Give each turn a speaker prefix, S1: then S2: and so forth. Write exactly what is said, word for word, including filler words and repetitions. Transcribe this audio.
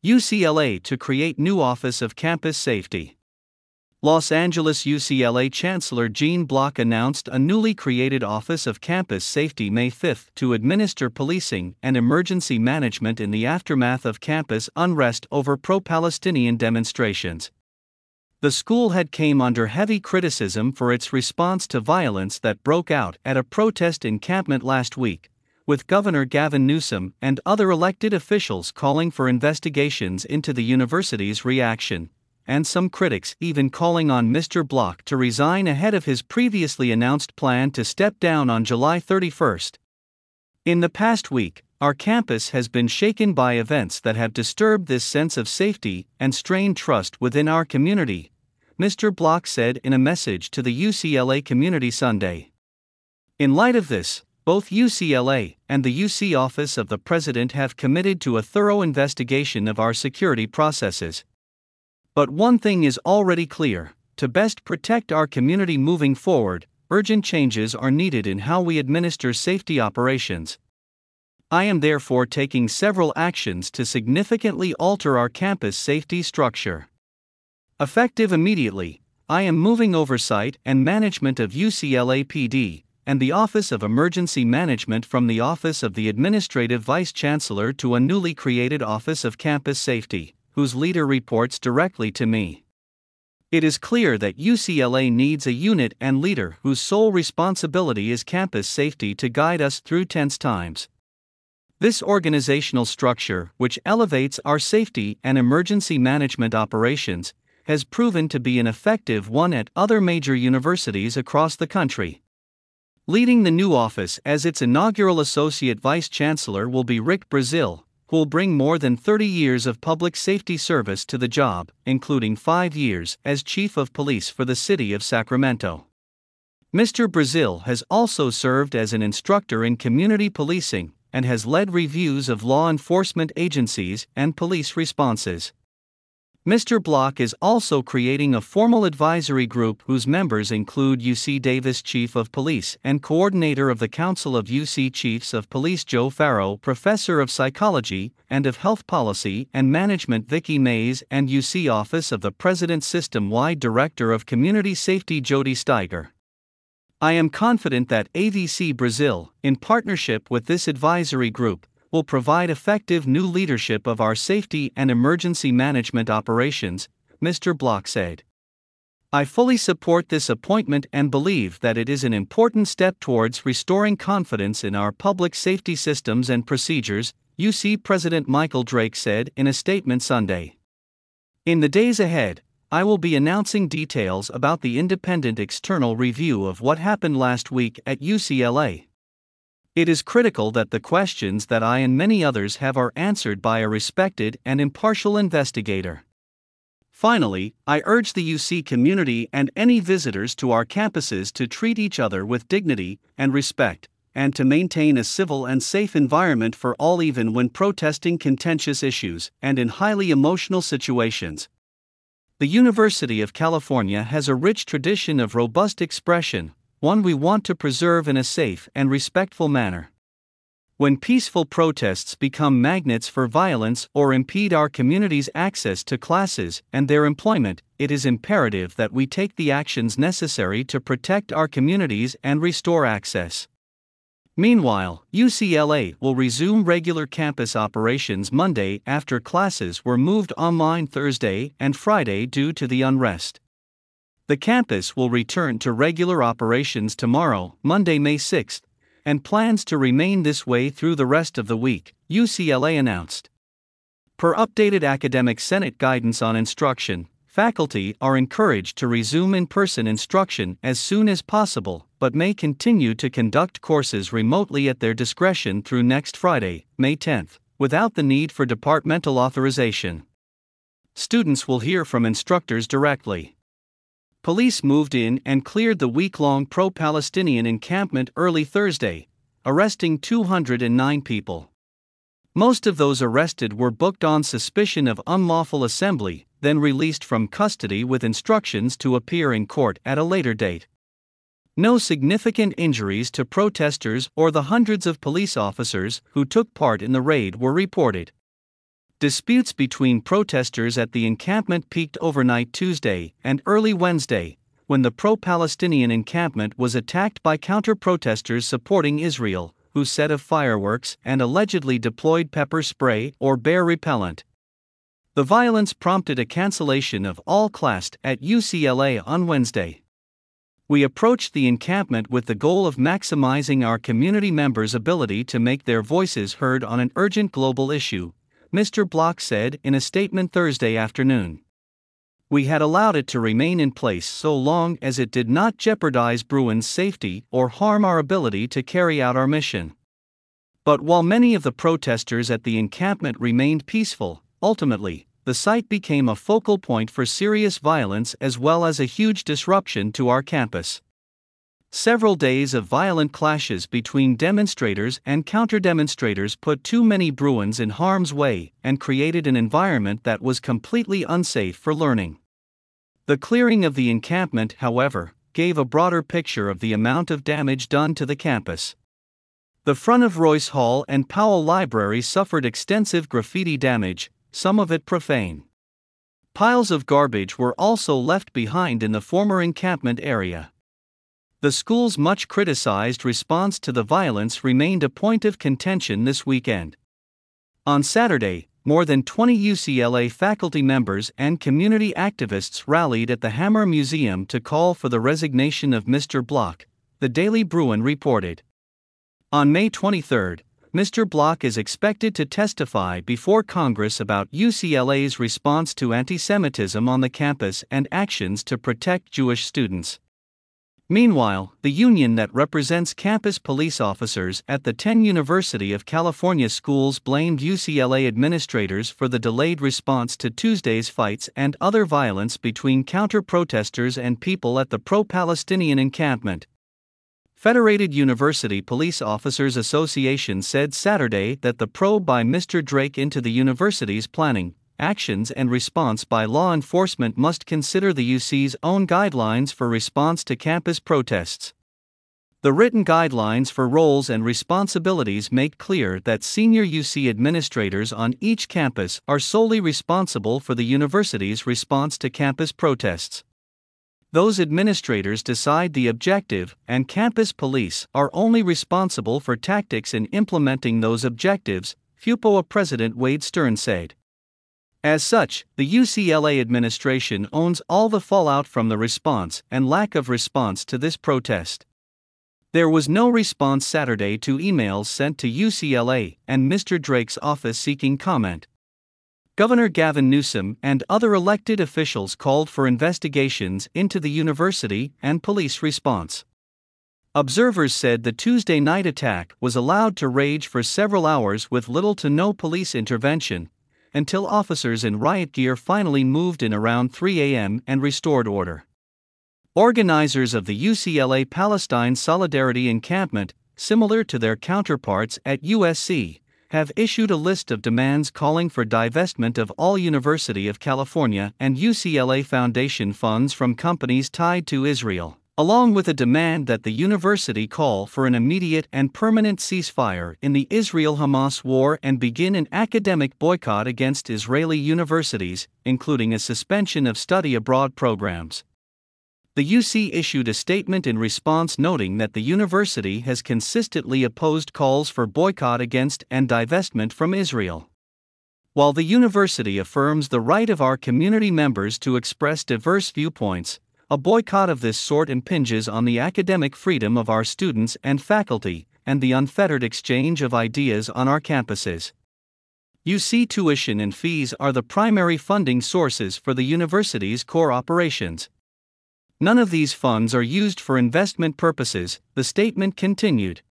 S1: U C L A to create new Office of Campus Safety. Los Angeles U C L A Chancellor Gene Block announced a newly created Office of Campus Safety May fifth to administer policing and emergency management in the aftermath of campus unrest over pro-Palestinian demonstrations. The school had came under heavy criticism for its response to violence that broke out at a protest encampment last week, with Governor Gavin Newsom and other elected officials calling for investigations into the university's reaction, and some critics even calling on Mister Block to resign ahead of his previously announced plan to step down on July thirty-first. In the past week, our campus has been shaken by events that have disturbed this sense of safety and strained trust within our community, Mister Block said in a message to the U C L A community Sunday. In light of this, both U C L A and the U C Office of the President have committed to a thorough investigation of our security processes. But one thing is already clear: to best protect our community moving forward, urgent changes are needed in how we administer safety operations. I am therefore taking several actions to significantly alter our campus safety structure. Effective immediately, I am moving oversight and management of U C L A P D and the Office of Emergency Management from the Office of the Administrative Vice Chancellor to a newly created Office of Campus Safety, whose leader reports directly to me. It is clear that U C L A needs a unit and leader whose sole responsibility is campus safety to guide us through tense times. This organizational structure, which elevates our safety and emergency management operations, has proven to be an effective one at other major universities across the country. Leading the new office as its inaugural Associate Vice Chancellor will be Rick Brazil, who will bring more than thirty years of public safety service to the job, including five years as Chief of Police for the city of Sacramento. Mister Brazil has also served as an instructor in community policing and has led reviews of law enforcement agencies and police responses. Mister Block is also creating a formal advisory group whose members include U C Davis Chief of Police and Coordinator of the Council of U C Chiefs of Police Joe Farrow, Professor of Psychology and of Health Policy and Management Vicki Mays, and U C Office of the President System-wide Director of Community Safety Jody Steiger. I am confident that A V C Brazil, in partnership with this advisory group, will provide effective new leadership of our safety and emergency management operations, Mister Block said. I fully support this appointment and believe that it is an important step towards restoring confidence in our public safety systems and procedures, U C President Michael Drake said in a statement Sunday. In the days ahead, I will be announcing details about the independent external review of what happened last week at U C L A. It is critical that the questions that I and many others have are answered by a respected and impartial investigator. Finally, I urge the U C community and any visitors to our campuses to treat each other with dignity and respect, and to maintain a civil and safe environment for all even when protesting contentious issues and in highly emotional situations. The University of California has a rich tradition of robust expression, one we want to preserve in a safe and respectful manner. When peaceful protests become magnets for violence or impede our community's access to classes and their employment, it is imperative that we take the actions necessary to protect our communities and restore access. Meanwhile, U C L A will resume regular campus operations Monday after classes were moved online Thursday and Friday due to the unrest. The campus will return to regular operations tomorrow, Monday, May sixth, and plans to remain this way through the rest of the week, U C L A announced. Per updated Academic Senate guidance on instruction, faculty are encouraged to resume in-person instruction as soon as possible, but may continue to conduct courses remotely at their discretion through next Friday, May tenth, without the need for departmental authorization. Students will hear from instructors directly. Police moved in and cleared the week-long pro-Palestinian encampment early Thursday, arresting two hundred nine people. Most of those arrested were booked on suspicion of unlawful assembly, then released from custody with instructions to appear in court at a later date. No significant injuries to protesters or the hundreds of police officers who took part in the raid were reported. Disputes between protesters at the encampment peaked overnight Tuesday and early Wednesday, when the pro-Palestinian encampment was attacked by counter-protesters supporting Israel, who set off fireworks and allegedly deployed pepper spray or bear repellent. The violence prompted a cancellation of all class at U C L A on Wednesday. We approached the encampment with the goal of maximizing our community members' ability to make their voices heard on an urgent global issue, Mister Block said in a statement Thursday afternoon. We had allowed it to remain in place so long as it did not jeopardize Bruin's safety or harm our ability to carry out our mission. But while many of the protesters at the encampment remained peaceful, ultimately, the site became a focal point for serious violence as well as a huge disruption to our campus. Several days of violent clashes between demonstrators and counter-demonstrators put too many Bruins in harm's way and created an environment that was completely unsafe for learning. The clearing of the encampment, however, gave a broader picture of the amount of damage done to the campus. The front of Royce Hall and Powell Library suffered extensive graffiti damage, some of it profane. Piles of garbage were also left behind in the former encampment area. The school's much criticized response to the violence remained a point of contention this weekend. On Saturday, more than twenty U C L A faculty members and community activists rallied at the Hammer Museum to call for the resignation of Mister Block, the Daily Bruin reported. On May twenty-third, Mister Block is expected to testify before Congress about U C L A's response to anti-Semitism on the campus and actions to protect Jewish students. Meanwhile, the union that represents campus police officers at the ten University of California schools blamed U C L A administrators for the delayed response to Tuesday's fights and other violence between counter-protesters and people at the pro-Palestinian encampment. Federated University Police Officers Association said Saturday that the probe by Mister Drake into the university's planning, actions and response by law enforcement must consider the U C's own guidelines for response to campus protests. The written guidelines for roles and responsibilities make clear that senior U C administrators on each campus are solely responsible for the university's response to campus protests. Those administrators decide the objective, and campus police are only responsible for tactics in implementing those objectives, F U P O A President Wade Stern said. As such, the U C L A administration owns all the fallout from the response and lack of response to this protest. There was no response Saturday to emails sent to U C L A and Mister Drake's office seeking comment. Governor Gavin Newsom and other elected officials called for investigations into the university and police response. Observers said the Tuesday night attack was allowed to rage for several hours with little to no police intervention, until officers in riot gear finally moved in around three a m and restored order. Organizers of the U C L A Palestine Solidarity Encampment, similar to their counterparts at U S C, have issued a list of demands calling for divestment of all University of California and U C L A Foundation funds from companies tied to Israel, along with a demand that the university call for an immediate and permanent ceasefire in the Israel-Hamas war and begin an academic boycott against Israeli universities, including a suspension of study abroad programs. The U C issued a statement in response noting that the university has consistently opposed calls for boycott against and divestment from Israel. While the university affirms the right of our community members to express diverse viewpoints, a boycott of this sort impinges on the academic freedom of our students and faculty, and the unfettered exchange of ideas on our campuses. U C tuition and fees are the primary funding sources for the university's core operations. None of these funds are used for investment purposes, the statement continued.